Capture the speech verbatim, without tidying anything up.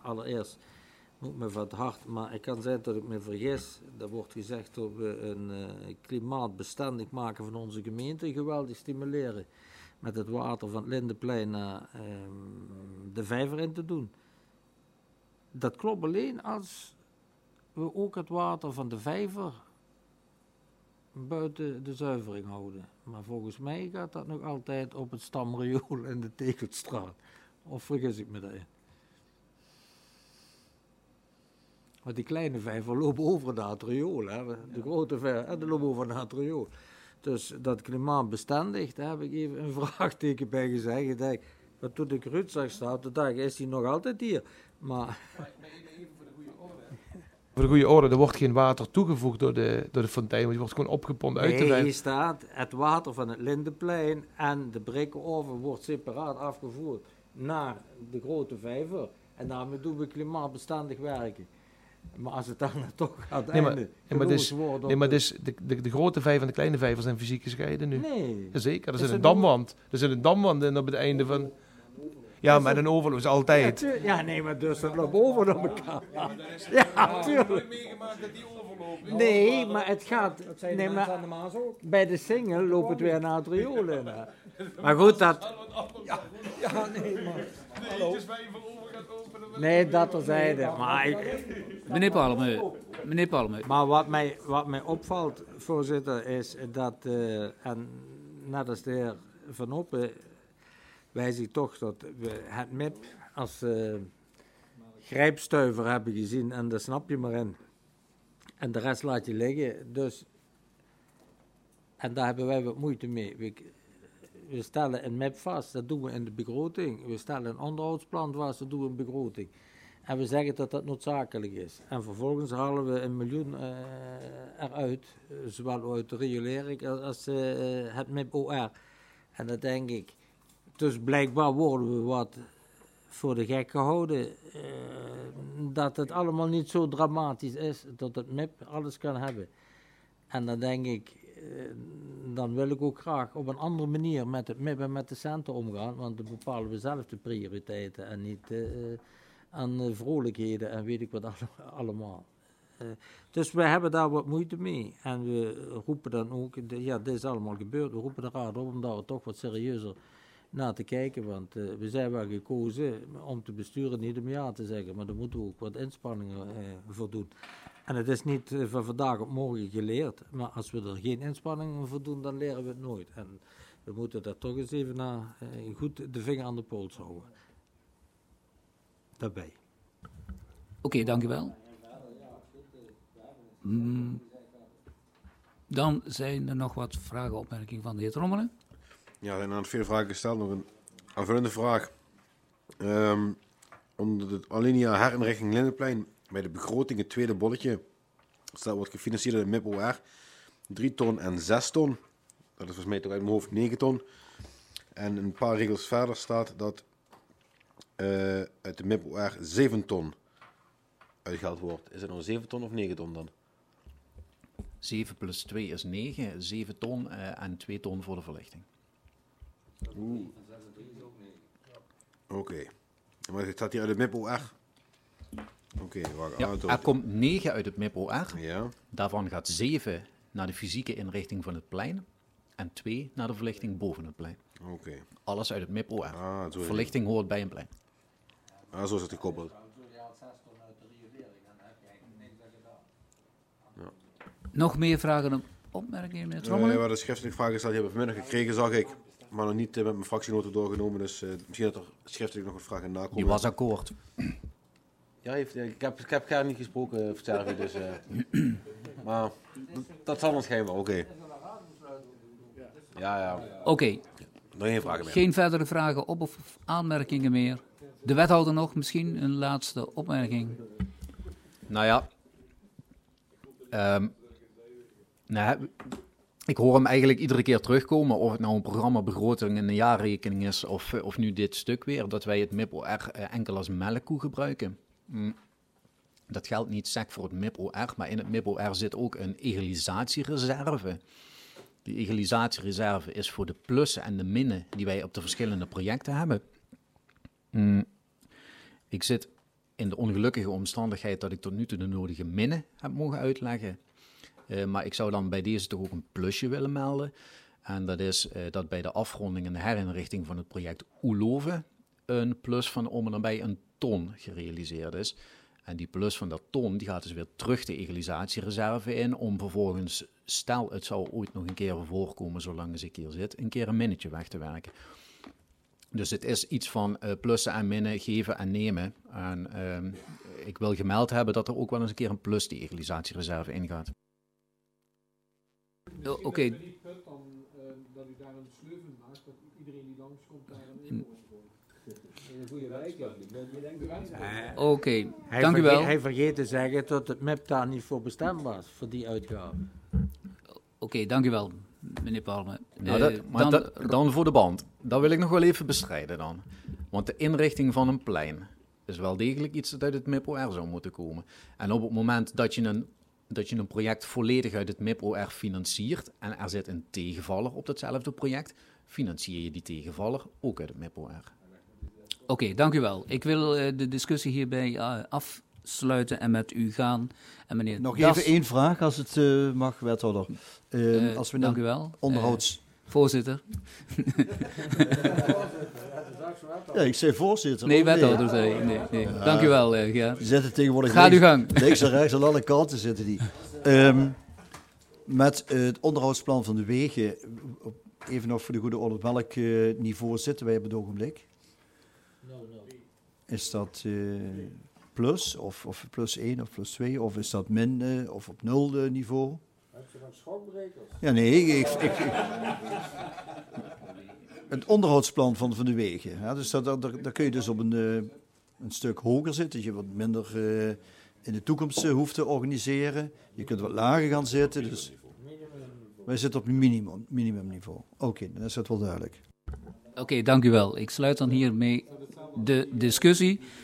allereerst moet me van het hart, maar het kan zijn dat ik me vergis. Er wordt gezegd dat we een uh, klimaatbestendig maken van onze gemeente, geweldig stimuleren met het water van het Lindeplein naar uh, de vijver in te doen. Dat klopt alleen als we ook het water van de vijver buiten de zuivering houden. Maar volgens mij gaat dat nog altijd op het stamriool in de Tegeltstraat. Of vergis ik me daarin? Want die kleine vijver lopen over naar het riool. Hè? De ja. grote vijver, en die lopen over naar het riool. Dus dat klimaatbestendig, daar heb ik even een vraagteken bij gezegd. Ik denk, wat toen ik Ruud zag staan, toen dacht ik, is hij nog altijd hier? Maar... Voor de goede orde, er wordt geen water toegevoegd door de, door de fontein, maar die wordt gewoon opgepompt uit de vijver. vijver. Hier staat, het water van het Lindeplein en de Brikkenoven wordt separaat afgevoerd naar de grote vijver. En daarmee doen we klimaatbestendig werken. Maar als het dan toch gaat nee, maar, einde, nee, maar, dus, worden nee, maar dus de, de, de grote vijver en de kleine vijver zijn fysiek gescheiden nu. Nee. Jazeker, er zit een damwand. Er zit een damwand in op het einde van... Ja, met een overloop is altijd. Ja, ja, nee, maar dus dat loopt over naar elkaar. Ja, natuurlijk. meegemaakt dat die overloopt. Nee, maar het gaat... Nee, maar bij de single loopt het weer naar het riool in. Hè. Maar goed, dat... Ja, ja nee, maar... Hallo. Over nee, dat terzijde. Maar ik... Meneer Palme, meneer Palme. Maar wat mij, wat mij opvalt, voorzitter, is dat... Uh, en net als de heer Van Oppen... wijs ik toch dat we het M I P als uh, grijpstuiver hebben gezien en daar snap je maar in. En de rest laat je liggen. Dus, en daar hebben wij wat moeite mee. We, we stellen een M I P vast, dat doen we in de begroting. We stellen een onderhoudsplan vast, dat doen we in de begroting. En we zeggen dat dat noodzakelijk is. En vervolgens halen we een miljoen uh, eruit, zowel uit de riolering als uh, het M I P O R. En dan denk ik... Dus blijkbaar worden we wat voor de gek gehouden. Uh, dat het allemaal niet zo dramatisch is. Dat het M I P alles kan hebben. En dan denk ik, uh, dan wil ik ook graag op een andere manier met het M I P en met de centen omgaan. Want dan bepalen we zelf de prioriteiten. En niet uh, aan uh, vrolijkheden en weet ik wat alle, allemaal. Uh, dus we hebben daar wat moeite mee. En we roepen dan ook, de, ja, dit is allemaal gebeurd. We roepen de raad op om daar toch wat serieuzer naar te kijken, want uh, we zijn wel gekozen om te besturen, niet om ja te zeggen, maar daar moeten we ook wat inspanningen uh, voor doen. En het is niet uh, van vandaag op morgen geleerd, maar als we er geen inspanningen voor doen, dan leren we het nooit. En we moeten daar toch eens even naar, uh, goed de vinger aan de pols houden. Daarbij. Oké, okay, dank u wel. Mm. Dan zijn er nog wat vragen, opmerkingen van de heer Trommelen. Ja, er zijn aan veel vragen gesteld. Nog een aanvullende vraag. Um, onder de alinea herinrichting Lindeplein, bij de begroting, het tweede bolletje, staat wordt gefinancierd door de M I P O R drie ton en zes ton. Dat is volgens mij toch uit mijn hoofd negen ton. En een paar regels verder staat dat uh, uit de M I P O R zeven ton uitgehaald wordt. Is het nou zeven ton of negen ton dan? zeven plus twee is negen, zeven ton uh, en twee ton voor de verlichting. Oeh. Oké. Okay. Maar het staat hier uit het M I P O R. Oké, okay, wacht. Ja, er komt negen uit het M I P O R. Ja. Daarvan gaat zeven naar de fysieke inrichting van het plein. En twee naar de verlichting boven het plein. Oké. Okay. Alles uit het M I P O R. Ah, verlichting hoort bij een plein. Ah, zo is het gekoppeld. Ja. Nog meer vragen en opmerkingen, meneer Trommelen? Uh, ja, de schriftelijke vragen die hebben we vanmiddag gekregen, zag ik. Maar nog niet uh, met mijn fractienoten doorgenomen. Dus uh, misschien dat er schriftelijk nog een vraag in nakomt. Die was akkoord. Ja, heeft, ik heb, ik heb graag niet gesproken over Servië, dus... Uh, maar dat, dat zal ons schijnbaar, oké. Okay. Ja, ja. Oké. Okay. Nog geen vragen meer. Geen verdere vragen op of aanmerkingen meer. De wethouder nog, misschien een laatste opmerking. Nou ja. Um, nou, ik hoor hem eigenlijk iedere keer terugkomen, of het nou een programmabegroting en een jaarrekening is, of, of nu dit stuk weer, dat wij het M I P O R enkel als melkkoe gebruiken. Mm. Dat geldt niet sec voor het M I P O R, maar in het M I P O R zit ook een egalisatiereserve. Die egalisatiereserve is voor de plussen en de minnen die wij op de verschillende projecten hebben. Mm. Ik zit in de ongelukkige omstandigheid dat ik tot nu toe de nodige minnen heb mogen uitleggen. Uh, maar ik zou dan bij deze toch ook een plusje willen melden. En dat is uh, dat bij de afronding en de herinrichting van het project Oeloven een plus van om en nabij een ton gerealiseerd is. En die plus van dat ton die gaat dus weer terug de egalisatiereserve in om vervolgens, stel het zou ooit nog een keer voorkomen zolang als ik hier zit, een keer een minnetje weg te werken. Dus het is iets van uh, plussen en minnen, geven en nemen. En uh, ik wil gemeld hebben dat er ook wel eens een keer een plus die egalisatiereserve ingaat. Oké. Okay. Dat u daar een sleuven maakt, dat iedereen die langskomt daar een Uh, Oké, okay, hij dank u verge- wel. Hij vergeet te zeggen dat het M I P daar niet voor bestemd was, voor die uitgave. Oké, okay, dank u wel, meneer Palme. Nou, uh, dat, maar dan, dat, dan voor de band. Dat wil ik nog wel even bestrijden dan. Want de inrichting van een plein is wel degelijk iets dat uit het M I P O R zou moeten komen. En op het moment dat je een, dat je een project volledig uit het M I P O R financiert en er zit een tegenvaller op datzelfde project, financier je die tegenvaller ook uit het M I P O R. Oké, okay, dank u wel. Ik wil uh, de discussie hierbij uh, afsluiten en met u gaan. En meneer Nog Das, even één vraag, als het uh, mag, wethouder. Uh, uh, als we dank dan u wel. onderhouds... Uh, voorzitter. Ja, ik zei voorzitter. Nee, oh, nee. wethouder zei ik. Nee, nee. Uh, dank u wel, uh, Geert. Die zitten tegenwoordig Ga uw gang. links en rechts aan alle kanten zitten die. Um, met uh, het onderhoudsplan van de wegen, even nog voor de goede orde, op welk uh, niveau zitten wij op het ogenblik? Is dat uh, plus, of, of plus één of plus twee, of is dat min, uh, of op nul uh, niveau? Heb je dan schokbrekers? Ja, nee, ik, ik, ik, het onderhoudsplan van, van de wegen. Ja, dus dat, dat, daar kun je dus op een, uh, een stuk hoger zitten, dat je wat minder uh, in de toekomst uh, hoeft te organiseren. Je kunt wat lager gaan zitten, dus wij zitten op een minimum, minimumniveau. Oké, okay, dan is dat wel duidelijk. Oké, okay, dank u wel. Ik sluit dan hiermee de discussie.